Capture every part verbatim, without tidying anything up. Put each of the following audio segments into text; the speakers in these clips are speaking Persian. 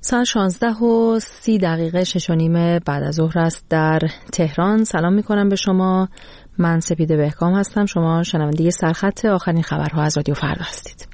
ساعت شانزده و سی دقیقه شش و نیم بعد از ظهر است در تهران. سلام میکنم به شما. من سپیده بهکام هستم. شما شنونده سرخط آخرین خبرها از رادیو فردا هستید.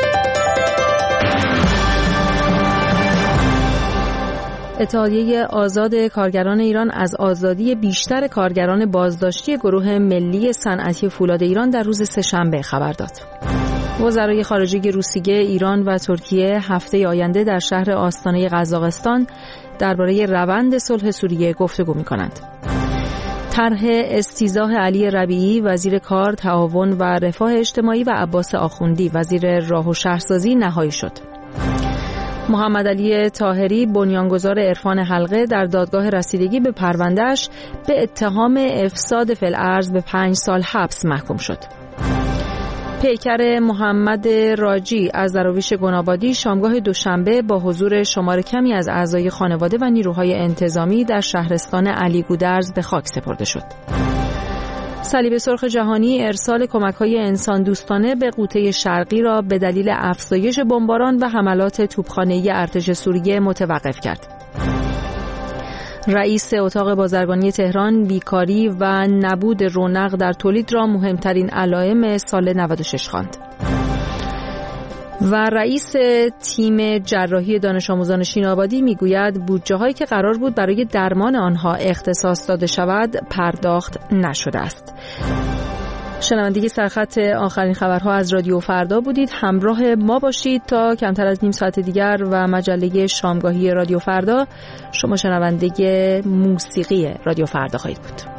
اتحادیه آزاد کارگران ایران از آزادی بیشتر کارگران بازداشتی گروه ملی صنعتی فولاد ایران در روز سه‌شنبه خبر داد. وزرای خارجه روسیه، ایران و ترکیه هفته آینده در شهر آستانه قزاقستان درباره روند صلح سوریه گفتگو می‌کنند. طرح استیضاح علی ربیعی وزیر کار، تعاون و رفاه اجتماعی و عباس آخوندی وزیر راه و شهرسازی نهایی شد. محمد علی طاهری بنیانگذار عرفان حلقه در دادگاه رسیدگی به پروندهش به اتهام افساد فی الارض به پنج سال حبس محکوم شد. پیکر محمد راجی از دراویش گنابادی شامگاه دوشنبه با حضور شمار کمی از اعضای خانواده و نیروهای انتظامی در شهرستان علی گودرز به خاک سپرده شد. صلیب سرخ جهانی ارسال کمک‌های انسان دوستانه به غوطه شرقی را به دلیل افزایش بمباران و حملات توپخانه‌ای ارتش سوریه متوقف کرد. رئیس اتاق بازرگانی تهران بیکاری و نبود رونق در تولید را مهمترین علائم سال نود و شش خواند. و رئیس تیم جراحی دانش آموزان شینابادی میگوید بودجه‌هایی که قرار بود برای درمان آنها اختصاص داده شود پرداخت نشده است. شنوندگی سرخط آخرین خبرها از رادیو فردا بودید. همراه ما باشید تا کمتر از نیم ساعت دیگر و مجله شامگاهی رادیو فردا. شما شنونده موسیقی رادیو فردا خواهید بود.